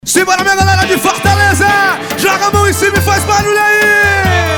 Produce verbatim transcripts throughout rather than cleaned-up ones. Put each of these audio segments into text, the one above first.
Simbora, minha galera de Fortaleza! Joga a mão em cima e faz barulho aí!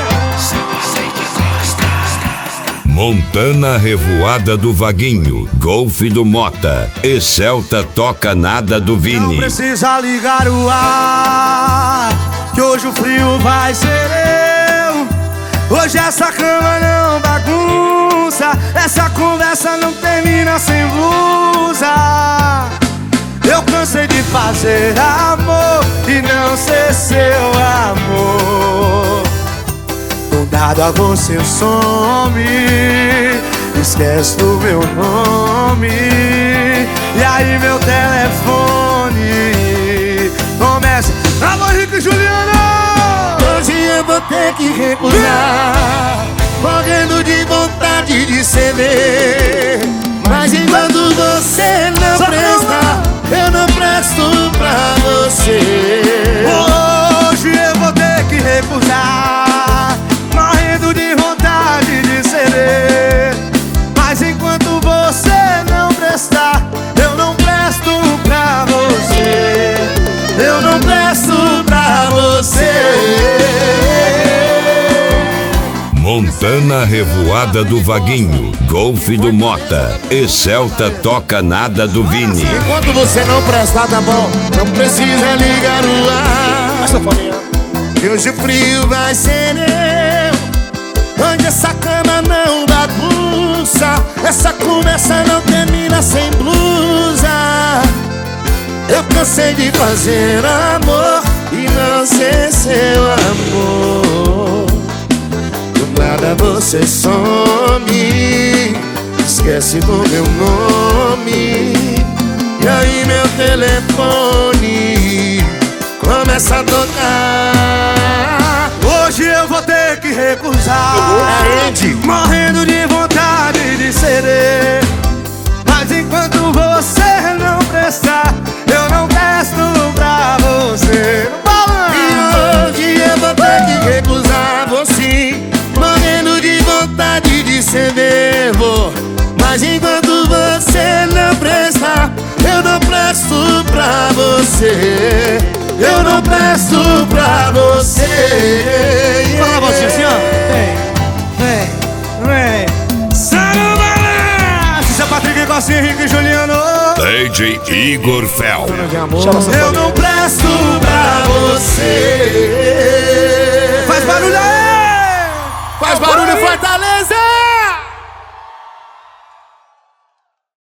Montana Revoada do Vaguinho, Golfe do Mota e Celta Toca Nada do Vini. Não precisa ligar o ar, que hoje o frio vai ser eu. Hoje essa cama não bagunça, essa conversa não termina sem blusa. Eu cansei de fazer amor e não ser seu amor. Do nada você some, esquece do meu nome. E aí meu telefone começa: alô, Henrique e Juliana! Hoje eu vou ter que recusar, morrendo de vontade de ceder. Mas enquanto você não presta, eu não presto pra você. Hoje eu vou ter que recusar, morrendo de vontade de ceder. Mas enquanto você não prestar, eu não presto pra você. Eu não presto pra você. Montana Revoada do Vaguinho, Golfe do Mota e Celta Toca Nada do Vini. Enquanto você não presta, tá bom, não precisa ligar o ar. Que hoje o frio vai ser eu. Onde essa cama não bagunça, essa conversa não termina sem blusa. Eu cansei de fazer amor e não ser seu amor. Do nada você some, esquece do meu nome. E aí meu telefone começa a tocar. Hoje eu vou ter que recusar, morrendo de vontade de ceder. Mas enquanto você não prestar, eu não presto pra você. E hoje eu vou ter que recusar você, morrendo de vontade de ceder. Vou. Mas enquanto você não prestar, eu não presto pra você. Eu não presto pra você. Fala a vozinha assim, ó. Vem, vem, vem. Sarubala! Isso é Patrick Cocinha, Henrique e Juliano. D J Igor Fel. Eu não presto pra você. Faz barulho aí! Faz barulho, Fortaleza!